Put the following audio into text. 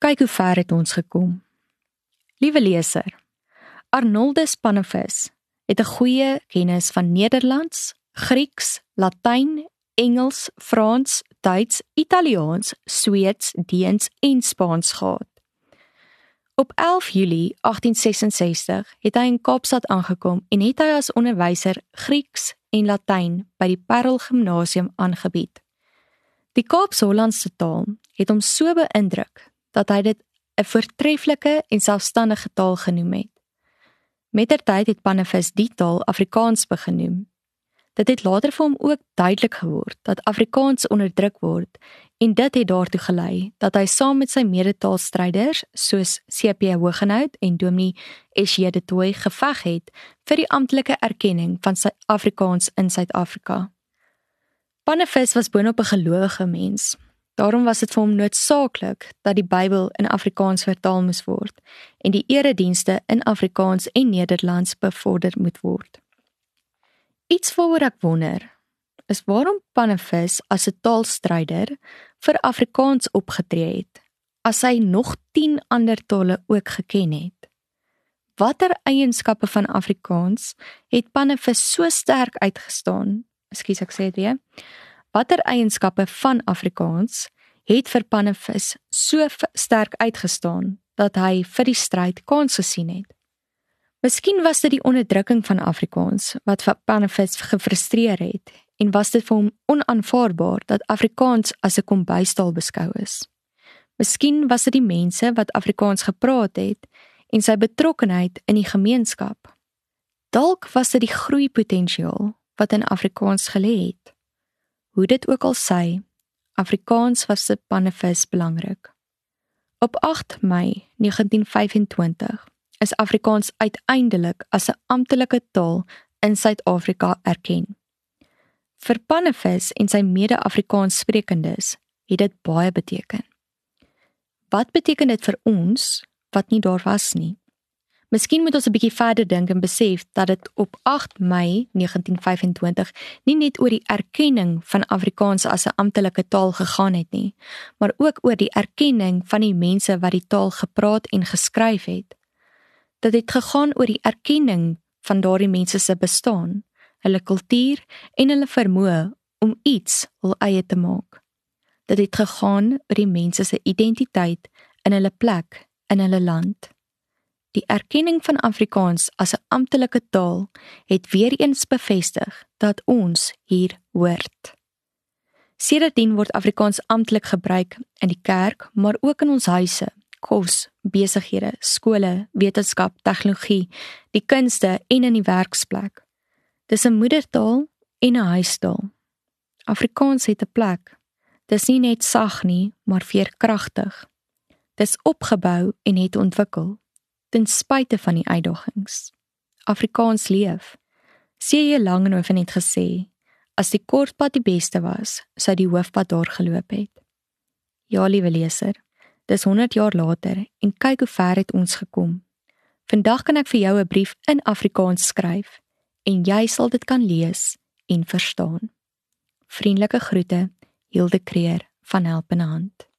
kyk hoe ver het ons gekom. Liewe leser, Arnoldus Pannevis het 'n goeie kennis van Nederlands, Grieks, Latyn, Engels, Frans, Duits, Italiaans, Sweeds, Deens en Spaans gehad. Op 11 Julie 1866 het hy in Kaapstad aangekom en het hy as onderwyser Grieks en Latyn by die Parel Gimnasium aangebied. Die Kaapse-Hollandse taal het hom so beïndruk dat hy dit 'n voortreffelike en selfstandige taal genoem het. Mettertyd het Pannevis die taal Afrikaans begenoem. Dit het later vir hom ook duidelik geword dat Afrikaans onderdruk word en dit het daartoe gelei dat hy saam met sy medetaalstryders soos C.P. Hoogenhout en Dominee S.J. de Tooy geveg het vir die amptelike erkenning van Afrikaans in Suid-Afrika. Pannevis was boonop 'n gelowige mens. Daarom was dit vir hom noodsaaklik dat die Bybel in Afrikaans vertaal moes word en die eredienste in Afrikaans en Nederlands bevorder moet word. Iets waaroor ek wonder, is waarom Pannevis as 'n taalstryder vir Afrikaans opgetree het, as hy nog 10 ander tale ook geken het. Watter eienskappe van Afrikaans het Pannevis so sterk uitgestaan? Ekskuus, ek sê dit weer. Watter eienskappe van Afrikaans het vir Pannevis so sterk uitgestaan, dat hy vir die stryd kans gesien het? Miskien was dit die onderdrukking van Afrikaans, wat vir Pannevis gefrustreer het, en was dit vir hom onaanvaarbaar dat Afrikaans as 'n kombuistaal beskou is. Miskien was dit die mense wat Afrikaans gepraat het, en sy betrokkenheid in die gemeenskap. Dalk was dit die groeipotensiaal wat in Afrikaans gelê het. Hoe dit ook al sy, Afrikaans was vir Pannevis belangrik. Op 8 Mei 1925 is Afrikaans uiteindelik as 'n amptelike taal in Suid-Afrika erken. Vir Pannevis en sy mede-Afrikaans sprekendes het dit baie beteken. Wat beteken dit vir ons wat nie daar was nie? Miskien moet ons 'n bietjie verder dink en besef dat dit op 8 Mei 1925 nie net oor die erkenning van Afrikaans as 'n amptelike taal gegaan het nie, maar ook oor die erkenning van die mense wat die taal gepraat en geskryf het. Dit het gegaan oor die erkenning van daardie mense se bestaan, hulle kultuur en hulle vermoë om iets hul eie te maak. Dit het gegaan oor die mense se identiteit in hulle plek in hulle land. Die erkenning van Afrikaans as 'n amptelike taal het weer eens bevestig dat ons hier hoort. Sedertdien word Afrikaans amptelik gebruik in die kerk, maar ook in ons huise, kos, besighede, skole, wetenskap, tegnologie, die kunste en in die werksplek. Dis 'n moedertaal en 'n huistaal. Afrikaans het 'n plek. Dis nie net sag nie, maar veerkragtig. Dis opgebou en het ontwikkel, ten spyte van die uitdagings. Afrikaans leef. C.J. Langehoven het gesê, as die kortpad die beste was, sou die hoofpad daar geloop het. Ja, liewe leser, dis 100 jaar later en kyk hoe ver het ons gekom. Vandag kan ek vir jou 'n brief in Afrikaans skryf en jy sal dit kan lees en verstaan. Vriendelike groete, Hilde Kreer van Helpende Hand.